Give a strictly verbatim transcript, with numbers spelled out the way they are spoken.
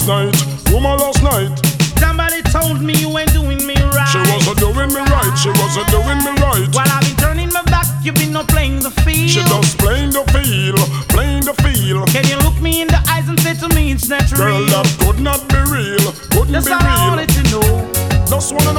last night, woman last night. Somebody told me you ain't doing me right. She wasn't doing me right, she wasn't doing me right. While I've been turning my back, you've been not playing the field. She just playing the field, playing the field. Can you look me in the eyes and say to me it's not Girl, real? that could not be real, couldn't That's be all I real. wanted to know. Just wanna